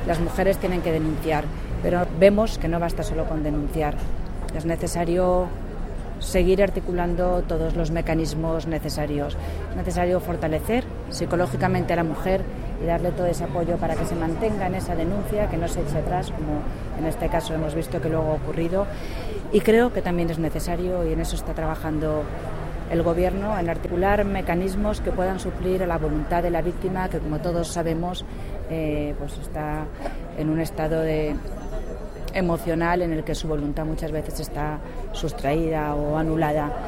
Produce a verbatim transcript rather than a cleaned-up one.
las mujeres tienen que denunciar, pero vemos que no basta solo con denunciar. Es necesario seguir articulando todos los mecanismos necesarios. Es necesario fortalecer psicológicamente a la mujer y darle todo ese apoyo para que se mantenga en esa denuncia, que no se eche atrás, como en este caso hemos visto que luego ha ocurrido. Y creo que también es necesario, y en eso está trabajando el Gobierno, en articular mecanismos que puedan suplir a la voluntad de la víctima, que como todos sabemos eh, pues está en un estado de emocional en el que su voluntad muchas veces está sustraída o anulada.